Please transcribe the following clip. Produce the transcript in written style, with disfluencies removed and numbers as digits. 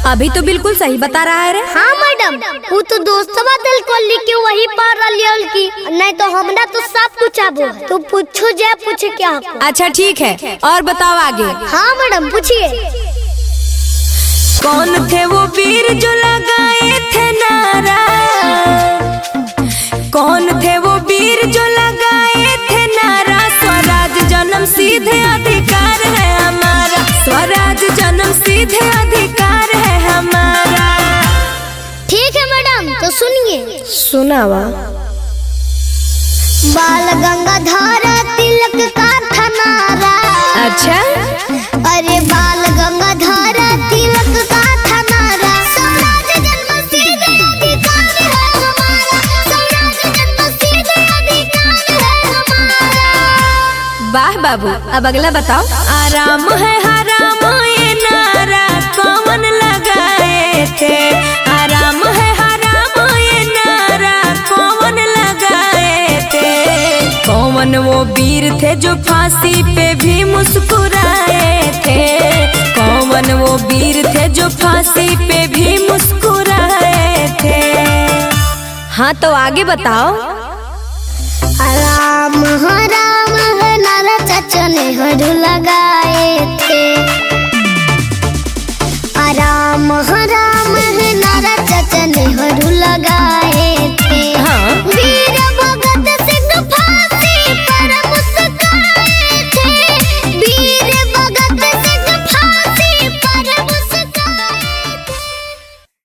अभी तो बिल्कुल सही बता रहा है रे। हाँ मैडम, वो तो दोस्तवा दिल को लिख के वही पढ़ रही की, नहीं तो हमरा तो सब कुछ आबो है। तो पूछो जा पूछे क्या आपको। अच्छा ठीक है, और बताओ आगे। हाँ मैडम पूछिए। कौन थे वो वीर जो लगाए थे नारा, कौन थे वो वीर जो लगाए थे नारा, स्वराज जन्म सीधे अधिकार है हमारा, स्वराज जन्म सीधे अधिकार है हमारा। ठीक है मैडम, तो सुनिए। सुनावा। बाल गंगाधर तिलक का था नारा। अच्छा, अरे बाल गंगाधर तिलक का था नारा, स्वराज जन्म सीधे अधिकार है हमारा, स्वराज जन्म सीधे अधिकार है हमारा। वाह बाबू, अब अगला बताओ। आराम है हराम ये नारा कौन लगाए थे, आराम है हराम ये नारा कौन लगाए थे, कौन वो वीर थे जो फांसी पे भी मुस्कुराए थे, कौन वो वीर थे जो फांसी पे भी मुस्कुराए थे। हाँ तो आगे बताओ। राम है नारा चाचा ने हर लगा